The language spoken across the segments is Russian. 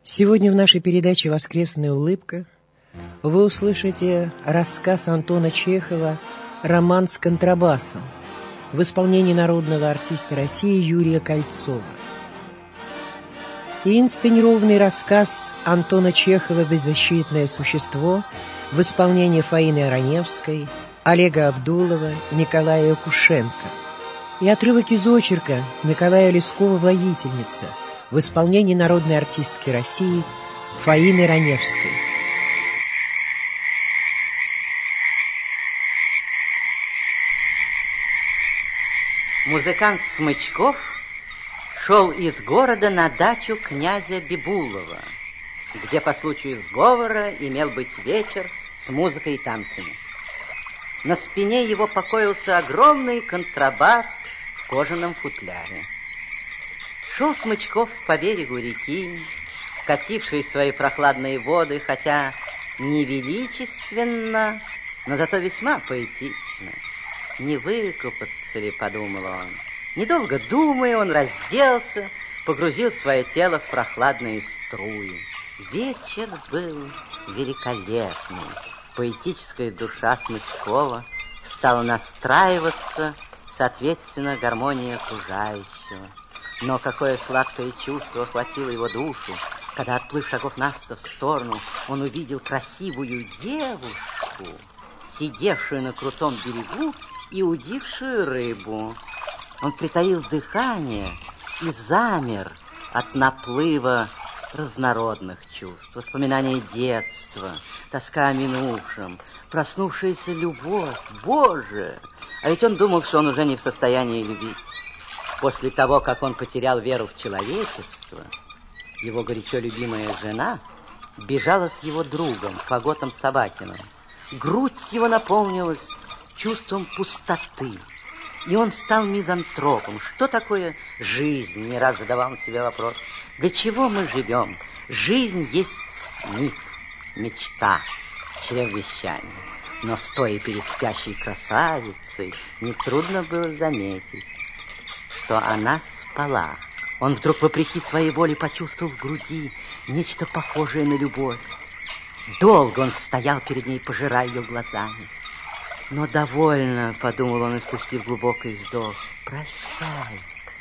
Сегодня в нашей передаче «Воскресная улыбка» вы услышите рассказ Антона Чехова «Роман с контрабасом» в исполнении народного артиста России Юрия Кольцова. И инсценированный рассказ Антона Чехова «Беззащитное существо» в исполнении Фаины Раневской, Олега Абдулова, Николая Якушенко. И отрывок из очерка Николая Лескова «Воительница» в исполнении народной артистки России Фаины Раневской. Музыкант Смычков шел из города на дачу князя Бибулова, где по случаю сговора имел быть вечер с музыкой и танцами. На спине его покоился огромный контрабас в кожаном футляре. Шел Смычков по берегу реки, катившей свои прохладные воды, хотя не величественно, но зато весьма поэтично. Не выкупаться ли, подумал он. Недолго думая, он разделся, погрузил свое тело в прохладные струи. Вечер был великолепный. Поэтическая душа Смычкова стала настраиваться, соответственно, гармонии окружающего. Но какое сладкое чувство охватило его душу, когда, отплыв шагов на 100 в сторону, он увидел красивую девушку, сидевшую на крутом берегу и удившую рыбу. Он притаил дыхание и замер от наплыва разнородных чувств, воспоминания детства, тоска о минувшем, проснувшаяся любовь. Боже! А ведь он думал, что он уже не в состоянии любить. После того, как он потерял веру в человечество, его горячо любимая жена бежала с его другом, Фаготом Собакиным. Грудь его наполнилась чувством пустоты, и он стал мизантропом. Что такое жизнь? Не раз задавал он себе вопрос. Для чего мы живем? Жизнь есть миф, мечта, чревовещание. Но, стоя перед спящей красавицей, нетрудно было заметить, что она спала. Он вдруг, вопреки своей воле, почувствовал в груди нечто похожее на любовь. Долго он стоял перед ней, пожирая ее глазами. Но довольно, подумал он, испустив глубокий вздох. Прощай,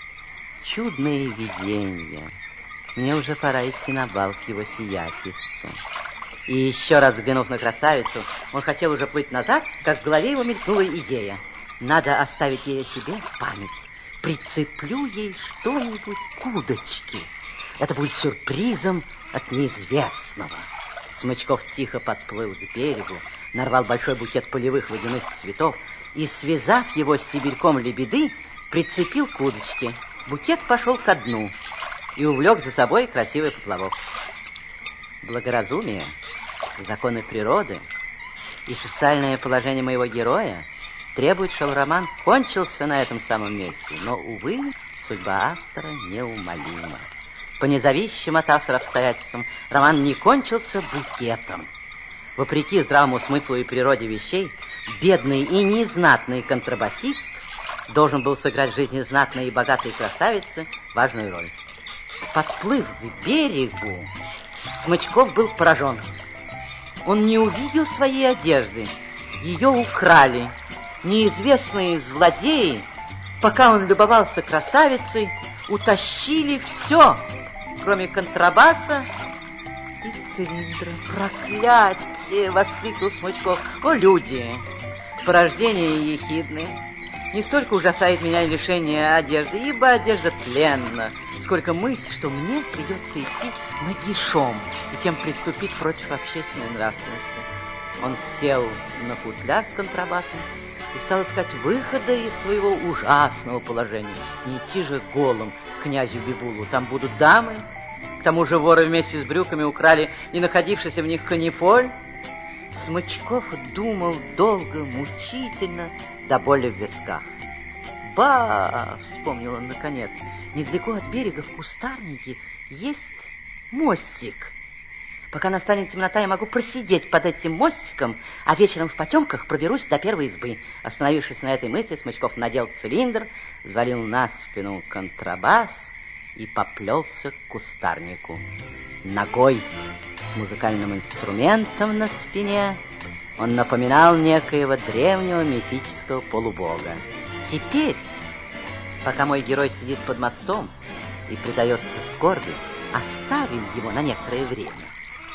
чудные видения. Мне уже пора идти на бал к его сиятельству. И еще раз взглянув на красавицу, он хотел уже плыть назад, как в голове его мелькнула идея. Надо оставить ей о себе память. Прицеплю ей что-нибудь к удочке. Это будет сюрпризом от неизвестного. Смычков тихо подплыл к берегу, нарвал большой букет полевых водяных цветов и, связав его стебельком лебеды, прицепил к удочке. Букет пошел ко дну и увлек за собой красивый поплавок. Благоразумие, законы природы и социальное положение моего героя требует, чтобы роман кончился на этом самом месте. Но, увы, судьба автора неумолима. По независимым от автора обстоятельствам роман не кончился букетом. Вопреки здравому смыслу и природе вещей, бедный и незнатный контрабасист должен был сыграть в жизни знатной и богатой красавицы важную роль. Подплыв к берегу, Смычков был поражен. Он не увидел своей одежды. Ее украли. Неизвестные злодеи, пока он любовался красавицей, утащили все, кроме контрабаса и цилиндра. Проклятие! Воскликнул Смычков. О, люди! Порождение ехидны. Не столько ужасает меня лишение одежды, ибо одежда тленна, сколько мысль, что мне придется идти нагишом и тем приступить против общественной нравственности. Он сел на футляр с контрабасом и стал искать выхода из своего ужасного положения. Не идти же голым к князю Бибулу. Там будут дамы. К тому же воры вместе с брюками украли и находившийся в них канифоль. Смычков думал долго, мучительно, до боли в висках. «Ба!» — вспомнил он наконец. «Недалеко от берега в кустарнике есть мостик. Пока настанет темнота, я могу просидеть под этим мостиком, а вечером в потемках проберусь до первой избы». Остановившись на этой мысли, Смычков надел цилиндр, взвалил на спину контрабас и поплелся к кустарнику. Ногой с музыкальным инструментом на спине он напоминал некоего древнего мифического полубога. Теперь, пока мой герой сидит под мостом и предается скорби, оставим его на некоторое время.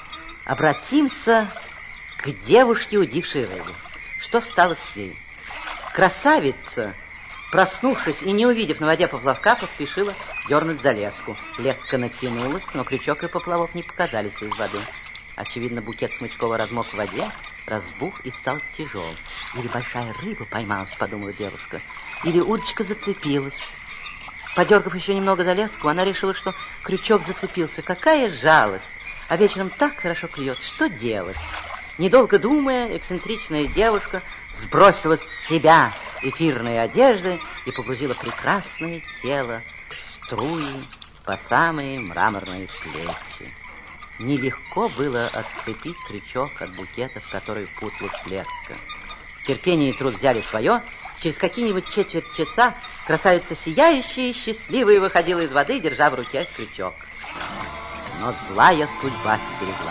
Обратимся к девушке, удившей рыбу. Что стало с ней? Красавица, проснувшись и не увидев на воде поплавка, поспешила дернуть за леску. Леска натянулась, но крючок и поплавок не показались из воды. Очевидно, букет Смычкова размок в воде, разбух и стал тяжел. Или большая рыба поймалась, подумала девушка, или удочка зацепилась. Подергав еще немного за леску, она решила, что крючок зацепился. Какая жалость! А вечером так хорошо клюет. Что делать? Недолго думая, эксцентричная девушка сбросила с себя эфирные одежды и погрузила прекрасное тело в струи по самые мраморные плечи. Нелегко было отцепить крючок от букета, в который путалась леска. Терпение и труд взяли свое. Через какие-нибудь четверть часа красавица сияющая и счастливая выходила из воды, держа в руке крючок. Но злая судьба стерегла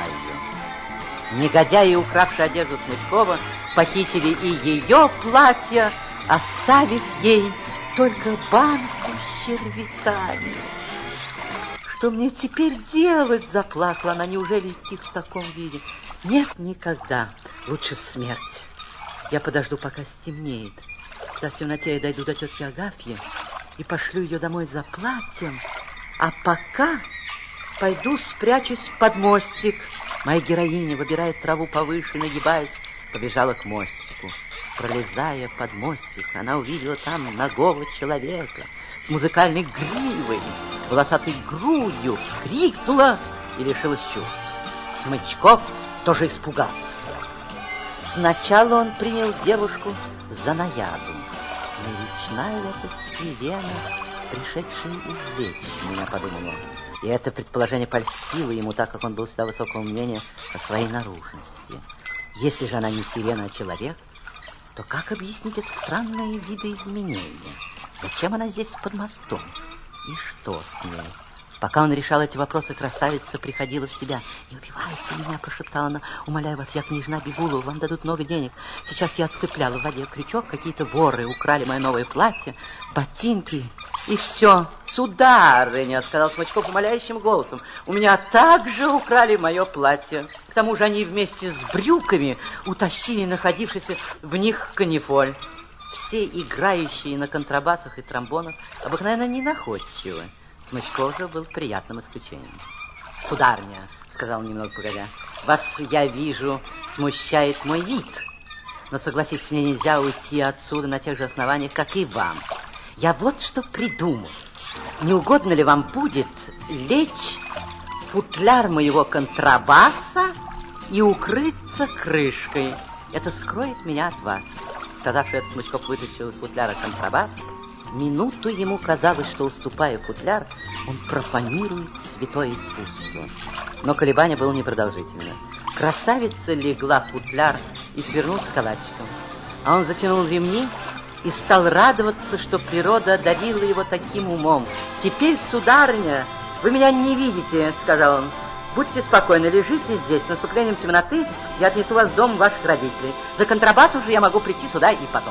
ее. Негодяи, укравшие одежду Смычкова, похитили и ее платье, оставив ей только банку с червяками. «Что мне теперь делать?» — заплакала она. «Неужели идти в таком виде? Нет, никогда. Лучше смерть. Я подожду, пока стемнеет. Да в темноте я дойду до тетки Агафьи и пошлю ее домой за платьем. А пока пойду спрячусь под мостик». Моя героиня, выбирая траву повыше, нагибаясь, побежала к мостику. Пролезая под мостик, она увидела там нагого человека с музыкальной гривой, волосатой грудью, вскрикнула и лишилась чувств. Смычков тоже испугался. Сначала он принял девушку за наяду. Речная эта сирена, пришедшая увлечь меня, подумал он. И это предположение польстило ему, так как он был всегда высокого мнения о своей наружности. Если же она не сирена, а человек, то как объяснить это странное видоизменение? Зачем она здесь под мостом? И что с ней? Пока он решал эти вопросы, красавица приходила в себя. «Не убивайте меня», — прошептала она. «Умоляю вас, я княжна Бибулова, вам дадут много денег. Сейчас я отцепляла в воде крючок, какие-то воры украли мое новое платье, ботинки, и все». «Сударыня», — сказал Смычков умоляющим голосом, «у меня также украли мое платье. К тому же они вместе с брюками утащили находившийся в них канифоль». Все играющие на контрабасах и тромбонах обыкновенно ненаходчивы. Смычков же был приятным исключением. «Сударыня», — сказал немного погодя, «вас, я вижу, смущает мой вид. Но, согласитесь, мне нельзя уйти отсюда на тех же основаниях, как и вам. Я вот что придумал. Не угодно ли вам будет лечь в футляр моего контрабаса и укрыться крышкой? Это скроет меня от вас». Сказавший это, Смычков вытащил из футляра контрабас. Минуту ему казалось, что, уступая футляр, он профанирует святое искусство. Но колебание было непродолжительно. Красавица легла в футляр и свернулась калачиком. А он затянул ремни и стал радоваться, что природа одарила его таким умом. «Теперь, сударыня, вы меня не видите», — сказал он. «Будьте спокойны, лежите здесь. С наступлением темноты я отнесу вас в дом ваших родителей. За контрабасом же я могу прийти сюда и потом».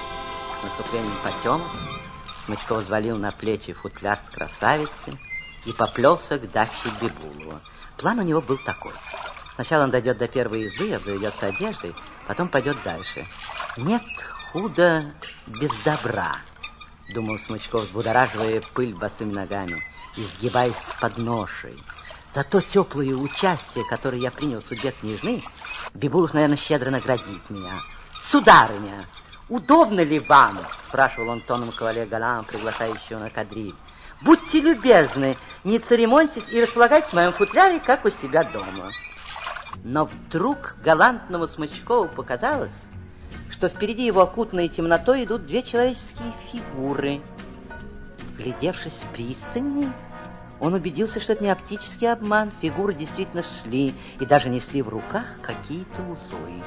С наступлением потемок Смычков взвалил на плечи футляр с красавицей и поплелся к даче Бибулова. План у него был такой. Сначала он дойдет до первой избы, обзаведется одеждой, потом пойдет дальше. «Нет худа без добра», — думал Смычков, взбудораживая пыль босыми ногами и сгибаясь с подношей. «За то теплое участие, которое я принял в судьбе княжны, Бибулов, наверное, щедро наградит меня. Сударыня, удобно ли вам?» — спрашивал он тоном кавалер Галан, приглашающего на кадриль. «Будьте любезны, не церемоньтесь и располагайтесь в моем футляре, как у себя дома». Но вдруг галантному Смычкову показалось, что впереди его, окутанной темнотой, идут две человеческие фигуры. Вглядевшись пристальнее, он убедился, что это не оптический обман. Фигуры действительно шли и даже несли в руках какие-то узлы.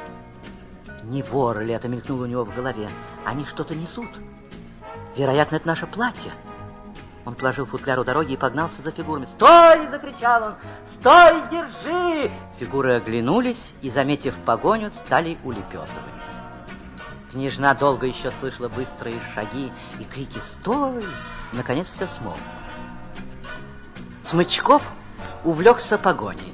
Не воры ли это, мелькнуло у него в голове? Они что-то несут. Вероятно, это наше платье. Он положил футляр у дороги и погнался за фигурами. «Стой!» — закричал он. «Стой, держи!» Фигуры оглянулись и, заметив погоню, стали улепетывать. Княжна долго еще слышала быстрые шаги и крики «Стой!». Наконец все смолкло. Смычков увлекся погоней.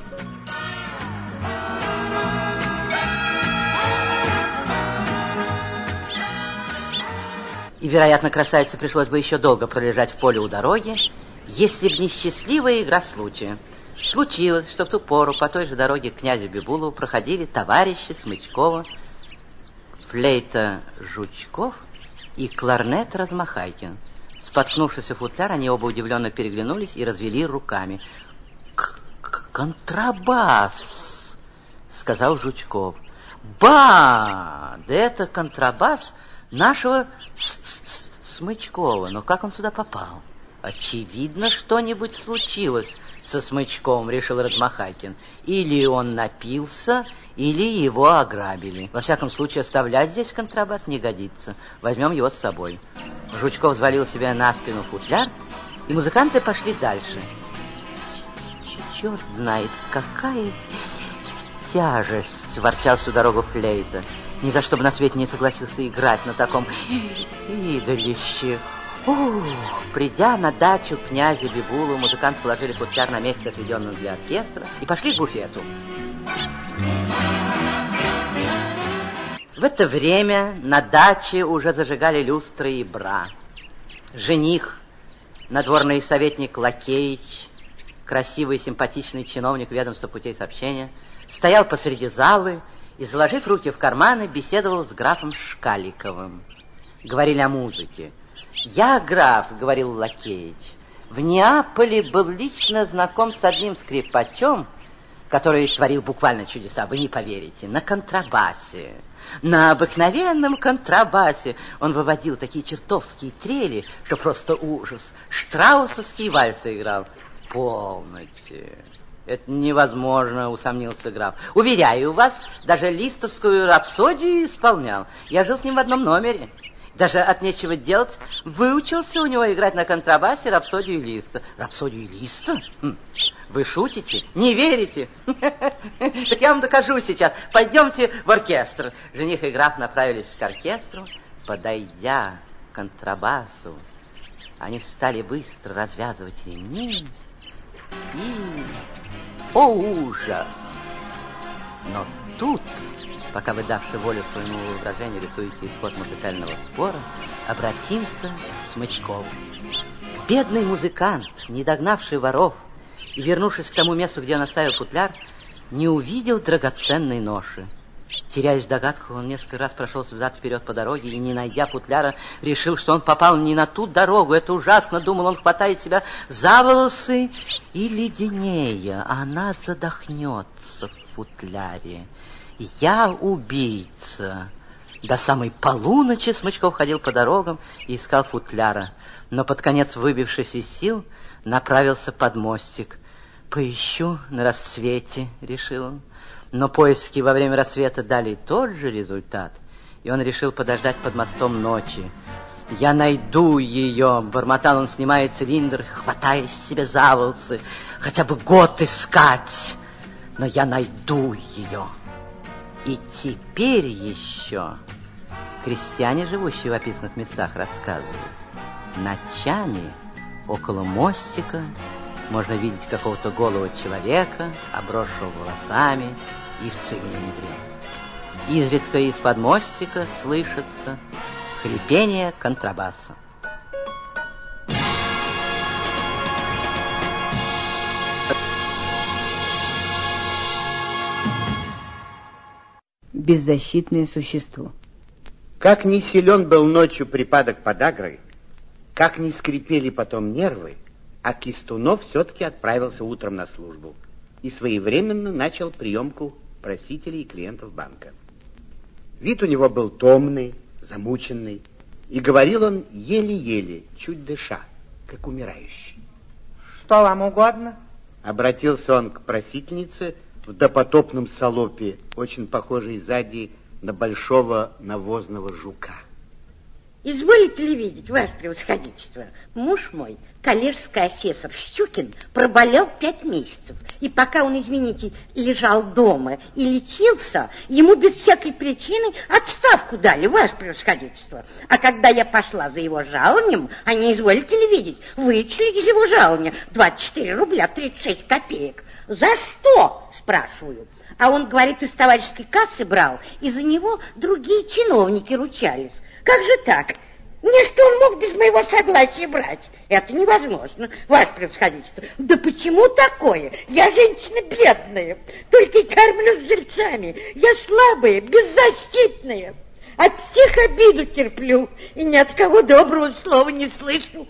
И, вероятно, красавице пришлось бы еще долго пролежать в поле у дороги, если б не счастливая игра случая. Случилось, что в ту пору по той же дороге к князю Бибулову проходили товарищи Смычкова, флейта Жучков и кларнет Размахайкин. Споткнувшись о футляр, они оба удивленно переглянулись и развели руками. «Контрабас!» — сказал Жучков. «Ба! Да это контрабас нашего Смычкова. Но как он сюда попал? Очевидно, что-нибудь случилось со Смычковым, решил Размахайкин. Или он напился, или его ограбили. Во всяком случае, оставлять здесь контрабас не годится. Возьмем его с собой». Жучков взвалил себе на спину футляр, и музыканты пошли дальше. «Черт знает, какая тяжесть!» — ворчал всю дорогу флейта. «Ни за что бы на свете не согласился играть на таком идолище». Придя на дачу князя Бибулова, музыканты положили футляр на месте, отведенном для оркестра, и пошли к буфету. В это время на даче уже зажигали люстры и бра. Жених, надворный советник Лакеич, красивый и симпатичный чиновник ведомства путей сообщения, стоял посреди залы и, заложив руки в карманы, беседовал с графом Шкаликовым. Говорили о музыке. «Я, граф, — говорил Лакеич, — в Неаполе был лично знаком с одним скрипачом, который творил буквально чудеса, вы не поверите, на контрабасе. На обыкновенном контрабасе он выводил такие чертовские трели, что просто ужас. Штраусовские вальсы играл. Полноте. Это невозможно, усомнился граф. Уверяю вас, даже листовскую рапсодию исполнял. Я жил с ним в одном номере. Даже от нечего делать выучился у него играть на контрабасе рапсодию Листа. Рапсодию Листа? Вы шутите? Не верите? Так я вам докажу сейчас. Пойдемте в оркестр. Жених и граф направились к оркестру. Подойдя к контрабасу, они стали быстро развязывать ремни. И... О, ужас! Но тут... Пока вы, давши волю своему воображению, рисуете исход музыкального спора, обратимся к Смычкову. Бедный музыкант, не догнавший воров и вернувшись к тому месту, где он оставил футляр, не увидел драгоценной ноши. Теряясь в догадках, он несколько раз прошелся взад-вперед по дороге и, не найдя футляра, решил, что он попал не на ту дорогу. Это ужасно, думал он, хватая себя за волосы, и леденее она задохнется в футляре. «Я убийца». До самой полуночи Смычков ходил по дорогам и искал футляра, но под конец, выбившись из сил, направился под мостик. «Поищу на рассвете», — решил он. Но поиски во время рассвета дали тот же результат, и он решил подождать под мостом ночи. «Я найду ее», — бормотал он, снимая цилиндр, хватаясь себе за волосы. «Хотя бы год искать, но я найду ее». И теперь еще крестьяне, живущие в описанных местах, рассказывают. Ночами около мостика можно видеть какого-то голого человека, обросшего волосами и в цилиндре. Изредка из-под мостика слышится хрипение контрабаса. Беззащитное существо. Как ни силен был ночью припадок подагры, как ни скрипели потом нервы, а Кистунов все-таки отправился утром на службу и своевременно начал приемку просителей и клиентов банка. Вид у него был томный, замученный, и говорил он еле-еле, чуть дыша, как умирающий. Что вам угодно? Обратился он к просительнице в допотопном салопе, очень похожей сзади на большого навозного жука. Изволите ли видеть, ваше превосходительство, муж мой, коллежский асессор Щукин, проболел 5 месяцев. И пока он, извините, лежал дома и лечился, ему без всякой причины отставку дали, ваше превосходительство. А когда я пошла за его жалованием, а не изволите ли видеть, вычли из его жалования 24 рубля 36 копеек. За что, спрашиваю? А он, говорит, из товарищеской кассы брал, и за него другие чиновники ручались. Как же так? Не что он мог без моего согласия брать? Это невозможно, ваше превосходительство. Да почему такое? Я женщина бедная, только и кормлюсь жильцами. Я слабая, беззащитная. От всех обиду терплю и ни от кого доброго слова не слышу.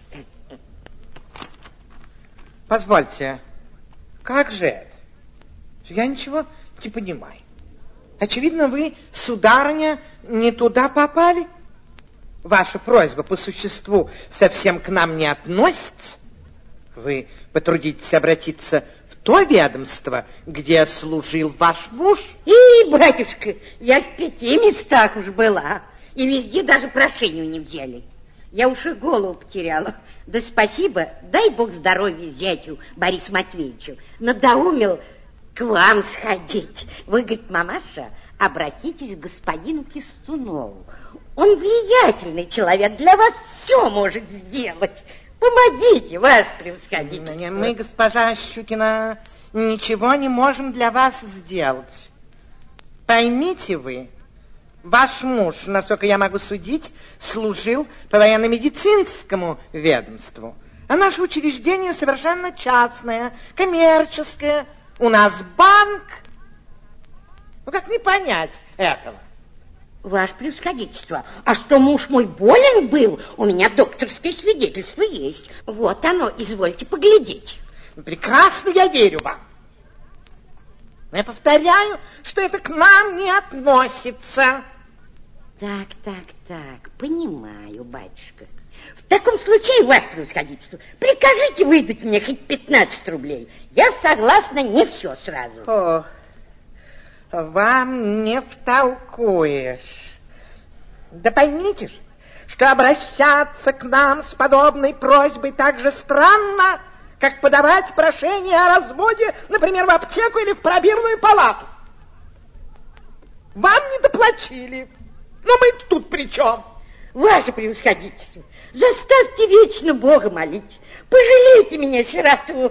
Позвольте, как же это? Я ничего не понимаю. Очевидно, вы, сударыня, не туда попали. Ваша просьба по существу совсем к нам не относится. Вы потрудитесь обратиться в то ведомство, где служил ваш муж. И, батюшка, я в 5 местах уж была, и везде даже прошение не взяли. Я уж и голову потеряла. Да спасибо, дай бог здоровья зятю Борису Матвеевичу. Надоумил к вам сходить. Вы, говорит, мамаша, обратитесь к господину Кистунову. Он влиятельный человек, для вас все может сделать. Помогите, ваше превосходительство. Мы, госпожа Щукина, ничего не можем для вас сделать. Поймите вы, ваш муж, насколько я могу судить, служил по военно-медицинскому ведомству. А наше учреждение совершенно частное, коммерческое. У нас банк. Ну, как не понять этого? Ваше превосходительство, а что муж мой болен был, у меня докторское свидетельство есть. Вот оно, извольте поглядеть. Прекрасно, я верю вам. Но я повторяю, что это к нам не относится. Так, понимаю, батюшка. В таком случае, ваше превосходительство, прикажите выдать мне хоть 15 рублей. Я согласна не все сразу. О, вам не втолкуешь. Да поймите же, что обращаться к нам с подобной просьбой так же странно, как подавать прошение о разводе, например, в аптеку или в пробирную палату. Вам не доплатили, но мы тут при чем? Ваше превосходительство, заставьте вечно Бога молить. Пожалейте меня, сироту.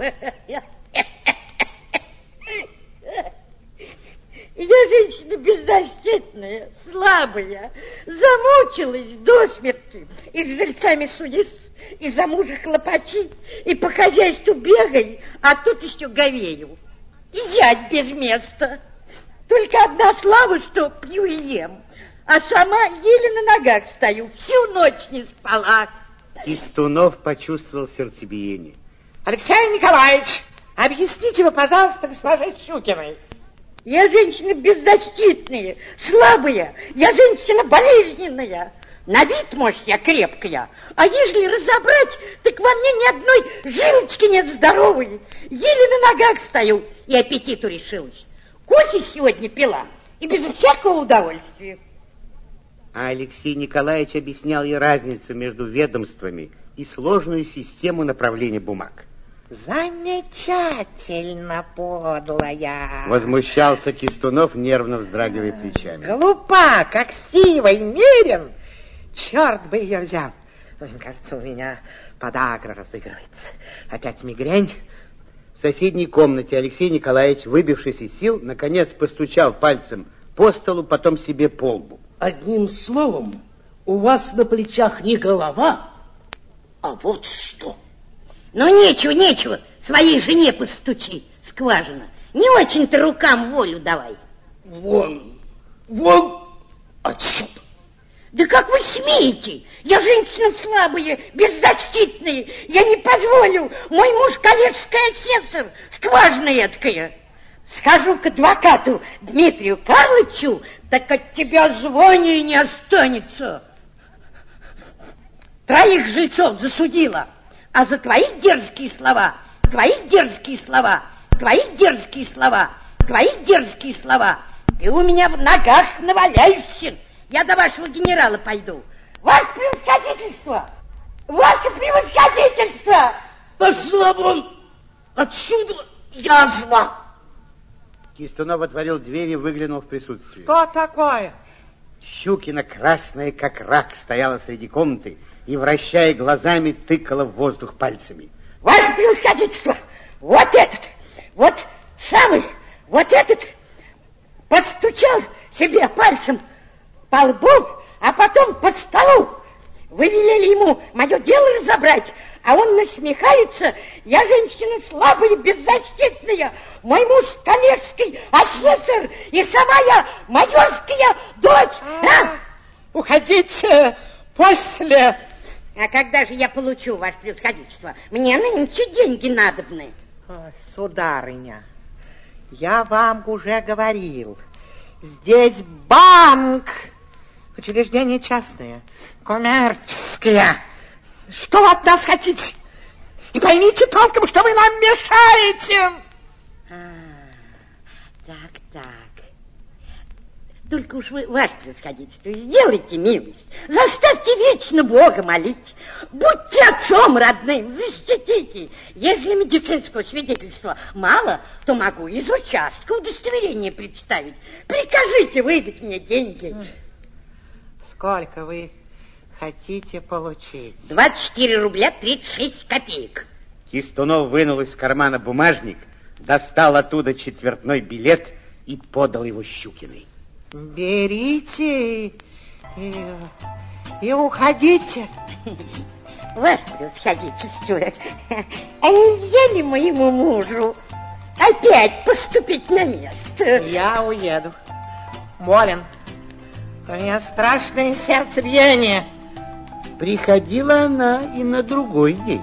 Я женщина беззащитная, слабая, замучилась до смерти. И с жильцами судись, и за мужа хлопачи, и по хозяйству бегай, а тут еще говею. И зять без места. Только одна слава, что пью и ем. А сама еле на ногах стою, всю ночь не спала. Кистунов почувствовал сердцебиение. Алексей Николаевич, объясните вы, пожалуйста, госпоже Щукиной. Я женщина беззащитная, слабая, я женщина болезненная. На вид, может, я крепкая, а ежели разобрать, так во мне ни одной жилочки нет здоровой. Еле на ногах стою и аппетиту решилась. Кофе сегодня пила и без всякого удовольствия. А Алексей Николаевич объяснял ей разницу между ведомствами и сложную систему направления бумаг. Замечательно, подлая. Возмущался Кистунов, нервно вздрагивая плечами. Глупа, как сива и мерен. Черт бы ее взял. Кажется, у меня подагра разыгрывается. Опять мигрень. В соседней комнате Алексей Николаевич, выбившись из сил, наконец постучал пальцем по столу, потом себе по лбу. Одним словом, у вас на плечах не голова, а вот что. Ну, нечего, своей жене постучи, скважина. Не очень-то рукам волю давай. Вон отсюда. Да как вы смеете? Я женщина слабая, беззащитная. Я не позволю. Мой муж коллежский асессор, скважина эткая. Схожу к адвокату Дмитрию Карлычу, так от тебя звания не останется. 3 жильцов засудила. А за твои дерзкие слова, ты у меня в ногах наваляешься. Я до вашего генерала пойду. Ваше превосходительство! Ваше превосходительство! Пошла вон отсюда, язва! Кистунов отворил дверь и выглянул в присутствие. Что такое? Щукина, красная как рак, стояла среди комнаты и, вращая глазами, тыкала в воздух пальцами. Ваше превосходительство! Вот этот, вот самый, вот этот постучал себе пальцем по лбу, а потом по столу. Вы велели ему мое дело разобрать, а он насмехается. Я женщина слабая и беззащитная. Мой муж коллежский асессор, и сама я майорская дочь. Уходите после. А когда же я получу, ваше превосходительство? Мне нынче деньги надобны. Ой, сударыня, я вам уже говорил, здесь банк, учреждение частное, коммерческое. Что вы от нас хотите? И поймите толком, что вы нам мешаете. Так. Только уж вы, ваше превосходительство, сделайте милость. Заставьте вечно Бога молить. Будьте отцом родным, защитите. Если медицинского свидетельства мало, то могу из участка удостоверение представить. Прикажите выдать мне деньги. Сколько вы хотите получить? 24 рубля 36 копеек. Кистунов вынул из кармана бумажник, достал оттуда четвертной билет и подал его Щукиной. Берите и уходите. Ваше превосходительство, а нельзя ли моему мужу опять поступить на место? Я уеду. Болен. У меня страшное сердцебиение. Приходила она и на другой день.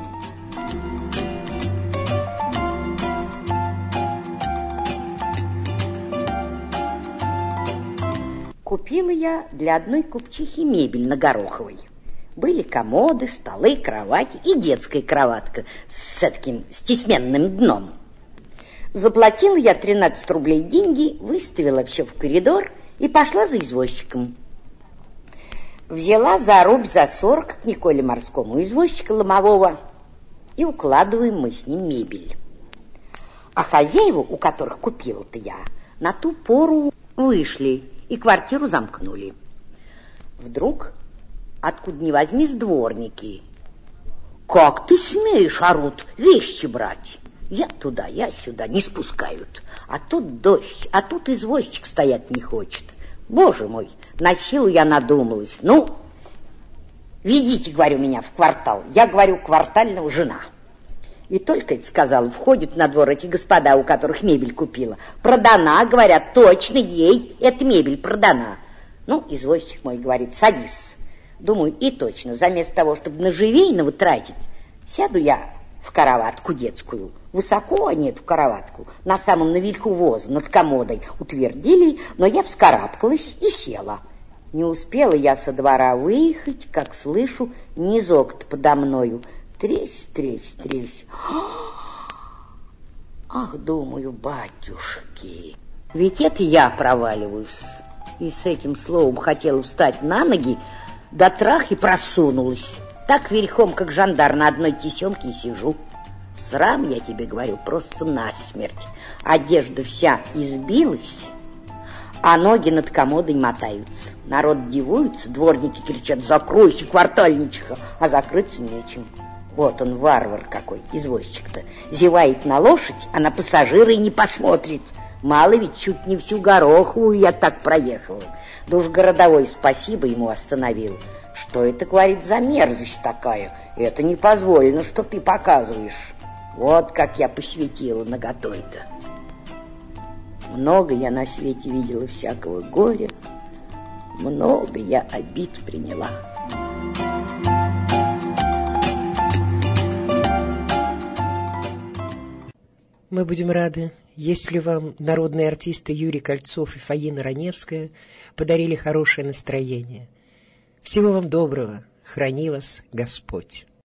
Купила я для одной купчихи мебель на Гороховой. Были комоды, столы, кровати и детская кроватка с таким стесненным дном. Заплатила я 13 рублей деньги, выставила все в коридор и пошла за извозчиком. Взяла за рубль за 40 к Николе Морскому извозчика ломового, и укладываем мы с ним мебель. А хозяева, у которых купила-то я, на ту пору вышли и квартиру замкнули. Вдруг, откуда ни возьмись, дворники. «Как ты смеешь, орут, вещи брать?» Я туда, я сюда, не спускают. А тут дождь, а тут извозчик стоять не хочет. Боже мой, на силу я надумалась. Ну, ведите, говорю, меня в квартал. Я, говорю, квартального жена. И только это сказала, входят на двор эти господа, у которых мебель купила. Продана, говорят, точно ей эта мебель продана. Ну, извозчик мой говорит, садись. Думаю, и точно, заместо того, чтобы на живейного тратить, сяду я в караватку детскую. Высоко они эту караватку, на самом наверху воза, над комодой, утвердили, но я вскарабкалась и села. Не успела я со двора выехать, как слышу низок-то подо мною. Тресь, тресь, тресь. Ах, думаю, батюшки, ведь это я проваливаюсь. И с этим словом хотела встать на ноги, да трах и просунулась. Так верхом, как жандар, на одной тесемке и сижу. Срам, я тебе говорю, просто насмерть. Одежда вся избилась, а ноги над комодой мотаются. Народ дивуется, дворники кричат, закройся, квартальничиха, а закрыться нечем. Вот он, варвар какой, извозчик-то. Зевает на лошадь, а на пассажира и не посмотрит. Мало ведь, чуть не всю Гороховую я так проехала. Да уж городовой спасибо ему остановил. Что это, говорит, за мерзость такая? Это не позволено, что ты показываешь. Вот как я посветила наготой-то. Много я на свете видела всякого горя, много я обид приняла. Мы будем рады, если вам народные артисты Юрий Кольцов и Фаина Раневская подарили хорошее настроение. Всего вам доброго, храни вас Господь.